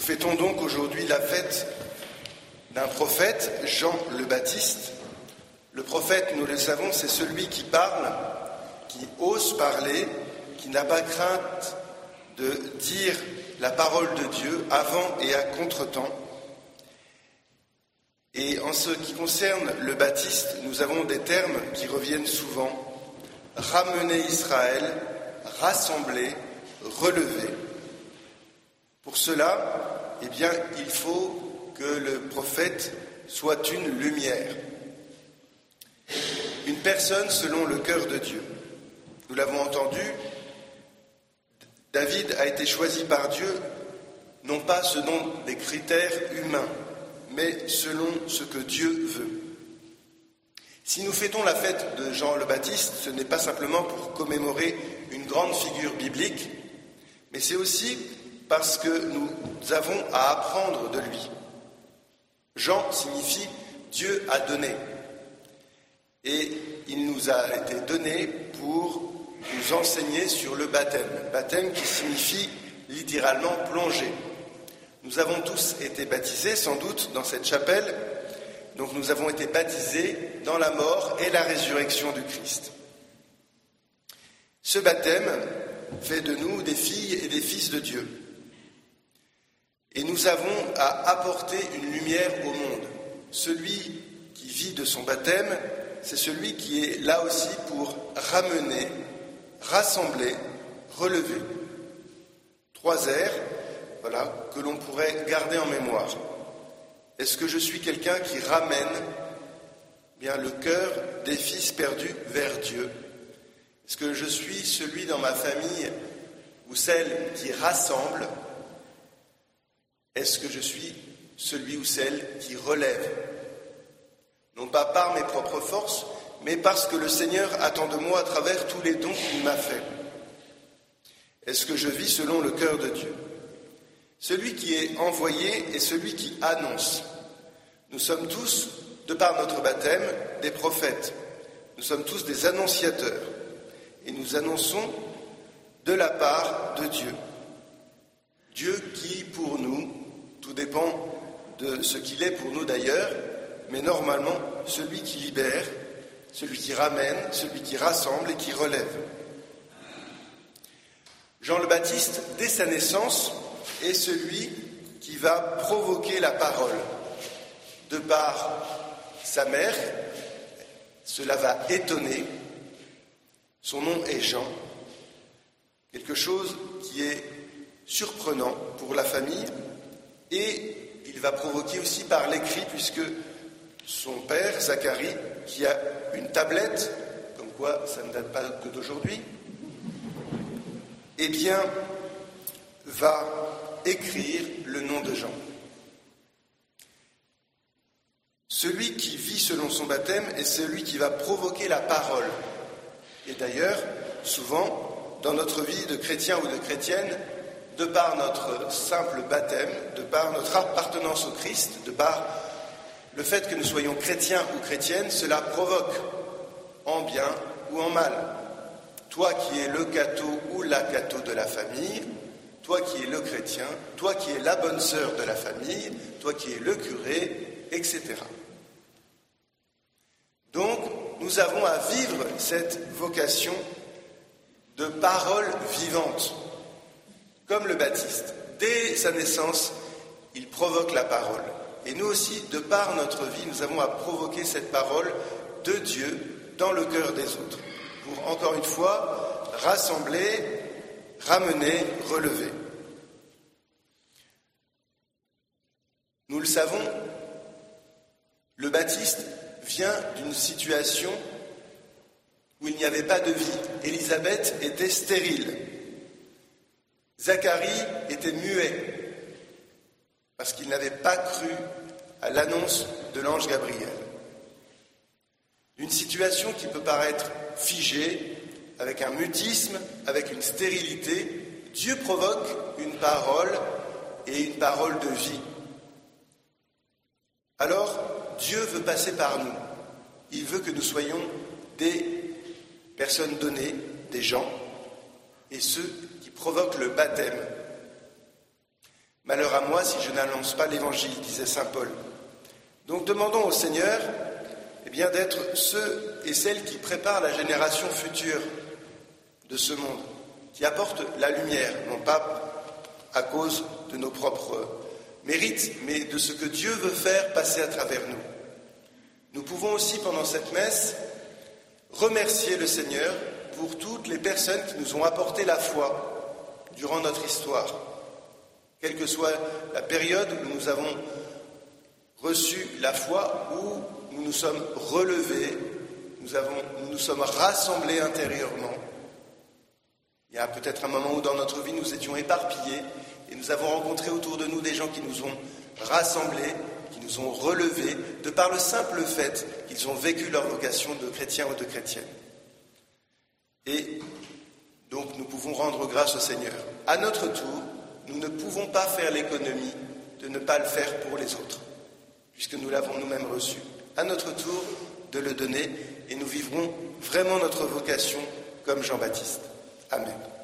Nous fêtons donc aujourd'hui la fête d'un prophète, Jean le Baptiste. Le prophète, nous le savons, c'est celui qui parle, qui ose parler, qui n'a pas crainte de dire la parole de Dieu avant et à contretemps. Et en ce qui concerne le Baptiste, nous avons des termes qui reviennent souvent. Ramener Israël, rassembler, relever. Pour cela, il faut que le prophète soit une lumière. Une personne selon le cœur de Dieu. Nous l'avons entendu, David a été choisi par Dieu, non pas selon des critères humains, mais selon ce que Dieu veut. Si nous fêtons la fête de Jean le Baptiste, ce n'est pas simplement pour commémorer une grande figure biblique, mais c'est aussi parce que nous avons à apprendre de lui. Jean signifie Dieu a donné. Et il nous a été donné pour nous enseigner sur le baptême qui signifie littéralement plonger. Nous avons tous été baptisés, sans doute, dans cette chapelle, donc nous avons été baptisés dans la mort et la résurrection du Christ. Ce baptême fait de nous des filles et des fils de Dieu. Et nous avons à apporter une lumière au monde. Celui qui vit de son baptême, c'est celui qui est là aussi pour ramener, rassembler, relever. 3 R, que l'on pourrait garder en mémoire. Est-ce que je suis quelqu'un qui ramène le cœur des fils perdus vers Dieu? Est-ce que je suis celui dans ma famille ou celle qui rassemble? Est-ce que je suis celui ou celle qui relève? Non pas par mes propres forces, mais parce que le Seigneur attend de moi à travers tous les dons qu'il m'a faits. Est-ce que je vis selon le cœur de Dieu? Celui qui est envoyé est celui qui annonce. Nous sommes tous, de par notre baptême, des prophètes. Nous sommes tous des annonciateurs. Et nous annonçons de la part de Dieu. Dieu qui, pour nous, tout dépend de ce qu'il est pour nous d'ailleurs, mais normalement, celui qui libère, celui qui ramène, celui qui rassemble et qui relève. Jean le Baptiste, dès sa naissance, est celui qui va provoquer la parole. De par sa mère, cela va étonner. Son nom est Jean. Quelque chose qui est surprenant pour la famille. Et il va provoquer aussi par l'écrit, puisque son père, Zacharie, qui a une tablette, comme quoi ça ne date pas que d'aujourd'hui, va écrire le nom de Jean. Celui qui vit selon son baptême est celui qui va provoquer la parole. Et d'ailleurs, souvent, dans notre vie de chrétien ou de chrétienne, de par notre simple baptême, de par notre appartenance au Christ, de par le fait que nous soyons chrétiens ou chrétiennes, cela provoque, en bien ou en mal. Toi qui es le catho ou la catho de la famille, toi qui es le chrétien, toi qui es la bonne sœur de la famille, toi qui es le curé, etc. Donc, nous avons à vivre cette vocation de parole vivante. Comme le Baptiste, dès sa naissance, il provoque la parole. Et nous aussi, de par notre vie, nous avons à provoquer cette parole de Dieu dans le cœur des autres. Pour, encore une fois, rassembler, ramener, relever. Nous le savons, le Baptiste vient d'une situation où il n'y avait pas de vie. Élisabeth était stérile. Zacharie était muet parce qu'il n'avait pas cru à l'annonce de l'ange Gabriel. Une situation qui peut paraître figée, avec un mutisme, avec une stérilité, Dieu provoque une parole et une parole de vie. Alors, Dieu veut passer par nous. Il veut que nous soyons des personnes données, des gens, et ceux qui provoquent le baptême. Malheur à moi si je n'annonce pas l'Évangile, disait saint Paul. Donc demandons au Seigneur d'être ceux et celles qui préparent la génération future de ce monde, qui apportent la lumière, non pas à cause de nos propres mérites, mais de ce que Dieu veut faire passer à travers nous. Nous pouvons aussi, pendant cette messe, remercier le Seigneur pour toutes les personnes qui nous ont apporté la foi durant notre histoire. Quelle que soit la période où nous avons reçu la foi, où nous nous sommes relevés, nous nous sommes rassemblés intérieurement. Il y a peut-être un moment où dans notre vie nous étions éparpillés et nous avons rencontré autour de nous des gens qui nous ont rassemblés, qui nous ont relevés, de par le simple fait qu'ils ont vécu leur vocation de chrétiens ou de chrétiennes. Et donc nous pouvons rendre grâce au Seigneur. À notre tour, nous ne pouvons pas faire l'économie de ne pas le faire pour les autres, puisque nous l'avons nous-mêmes reçu. À notre tour, de le donner, et nous vivrons vraiment notre vocation comme Jean-Baptiste. Amen.